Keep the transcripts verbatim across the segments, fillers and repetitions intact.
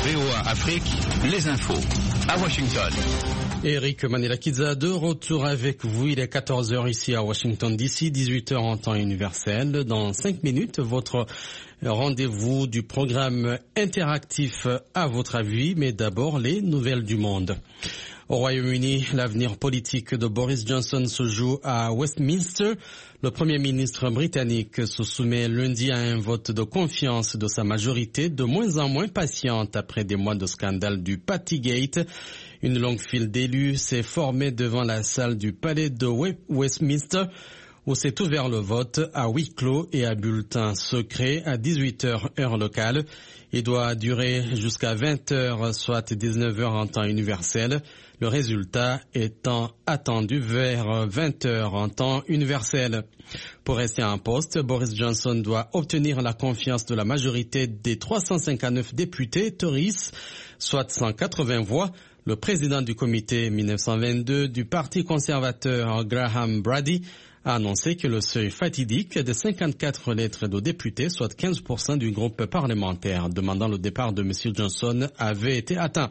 V O A Afrique, les infos à Washington. Eric Manilakidza de retour avec vous. Il est quatorze heures ici à Washington D C, dix-huit heures en temps universel. Dans cinq minutes, votre rendez-vous du programme interactif à votre avis, mais d'abord les nouvelles du monde. Au Royaume-Uni, l'avenir politique de Boris Johnson se joue à Westminster. Le Premier ministre britannique se soumet lundi à un vote de confiance de sa majorité, de moins en moins patiente après des mois de scandale du Partygate. Une longue file d'élus s'est formée devant la salle du palais de Westminster, où s'est ouvert le vote à huis clos et à bulletin secret à dix-huit heures heure locale. Il doit durer jusqu'à vingt heures, soit dix-neuf heures en temps universel. Le résultat étant attendu vers vingt heures en temps universel. Pour rester en poste, Boris Johnson doit obtenir la confiance de la majorité des trois cent cinquante-neuf députés Tories, soit cent quatre-vingts voix. Le président du comité mille neuf cent vingt-deux du Parti conservateur, Graham Brady, a annoncé que le seuil fatidique de cinquante-quatre lettres de députés, soit quinze pour cent du groupe parlementaire demandant le départ de M. Johnson, avait été atteint.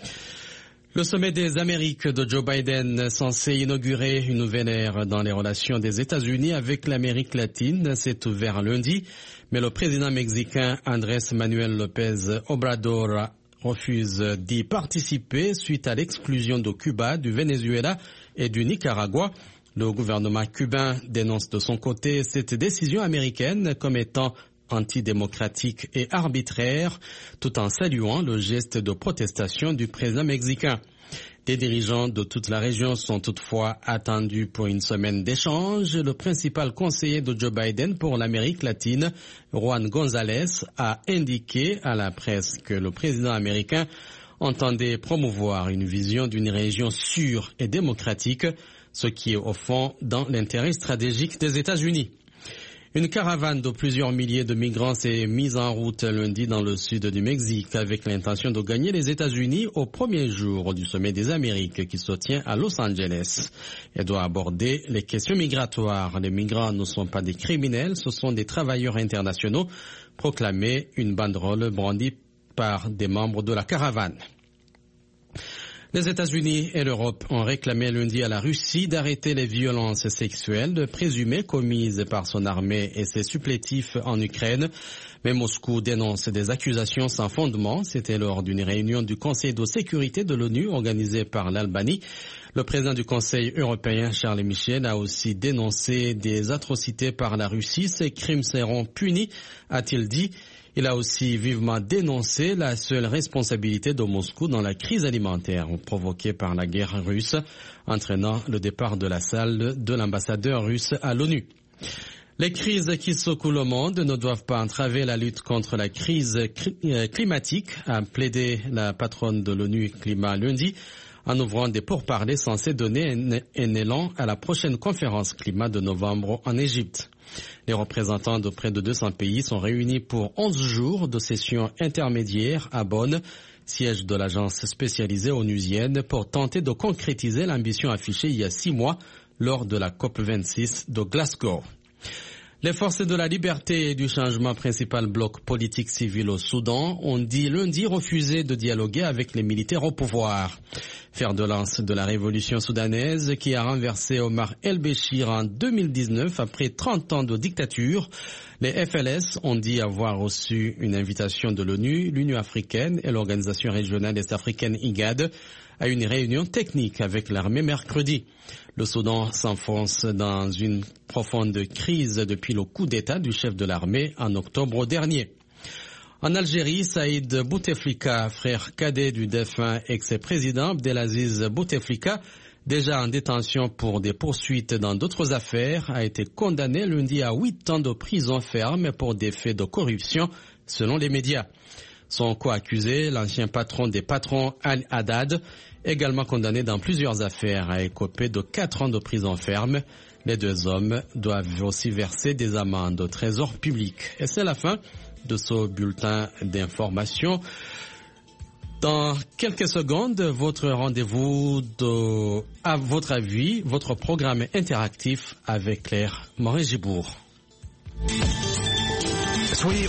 Le sommet des Amériques de Joe Biden, censé inaugurer une nouvelle ère dans les relations des États-Unis avec l'Amérique latine, s'est ouvert lundi, mais le président mexicain Andrés Manuel López Obrador refuse d'y participer suite à l'exclusion de Cuba, du Venezuela et du Nicaragua. Le gouvernement cubain dénonce de son côté cette décision américaine comme étant antidémocratique et arbitraire, tout en saluant le geste de protestation du président mexicain. Des dirigeants de toute la région sont toutefois attendus pour une semaine d'échange. Le principal conseiller de Joe Biden pour l'Amérique latine, Juan González, a indiqué à la presse que le président américain entendait promouvoir une vision d'une région sûre et démocratique, ce qui est au fond dans l'intérêt stratégique des États-Unis. Une caravane de plusieurs milliers de migrants s'est mise en route lundi dans le sud du Mexique avec l'intention de gagner les États-Unis au premier jour du sommet des Amériques qui se tient à Los Angeles. Elle doit aborder les questions migratoires. Les migrants ne sont pas des criminels, ce sont des travailleurs internationaux, proclamait une banderole brandie par des membres de la caravane. Les États-Unis et l'Europe ont réclamé lundi à la Russie d'arrêter les violences sexuelles présumées commises par son armée et ses supplétifs en Ukraine. Mais Moscou dénonce des accusations sans fondement. C'était lors d'une réunion du Conseil de sécurité de l'ONU organisée par l'Albanie. Le président du Conseil européen, Charles Michel, a aussi dénoncé des atrocités par la Russie. Ces crimes seront punis, a-t-il dit. Il a aussi vivement dénoncé la seule responsabilité de Moscou dans la crise alimentaire provoquée par la guerre russe, entraînant le départ de la salle de l'ambassadeur russe à l'ONU. Les crises qui secouent le monde ne doivent pas entraver la lutte contre la crise climatique, a plaidé la patronne de l'ONU Climat lundi, en ouvrant des pourparlers censés donner un, un élan à la prochaine conférence climat de novembre en Égypte. Les représentants de près de deux cents pays sont réunis pour onze jours de session intermédiaire à Bonn, siège de l'agence spécialisée onusienne, pour tenter de concrétiser l'ambition affichée il y a six mois lors de la COP vingt-six de Glasgow. Les forces de la liberté et du changement, principal bloc politique civil au Soudan, ont dit lundi refuser de dialoguer avec les militaires au pouvoir. Fer de lance de la révolution soudanaise qui a renversé Omar el-Béchir en deux mille dix-neuf après trente ans de dictature, les F L S ont dit avoir reçu une invitation de l'ONU, l'Union africaine et l'organisation régionale est-africaine I G A D à une réunion technique avec l'armée mercredi. Le Soudan s'enfonce dans une profonde crise depuis le coup d'État du chef de l'armée en octobre dernier. En Algérie, Saïd Bouteflika, frère cadet du défunt ex-président Abdelaziz Bouteflika, déjà en détention pour des poursuites dans d'autres affaires, a été condamné lundi à huit ans de prison ferme pour des faits de corruption, selon les médias. Son co-accusé, l'ancien patron des patrons Al-Haddad, également condamné dans plusieurs affaires, a écopé de quatre ans de prison ferme. Les deux hommes doivent aussi verser des amendes au trésor public. Et c'est la fin de ce bulletin d'information. Dans quelques secondes, votre rendez-vous de, à votre avis, votre programme interactif avec Claire Morin-Gibourg. Soyez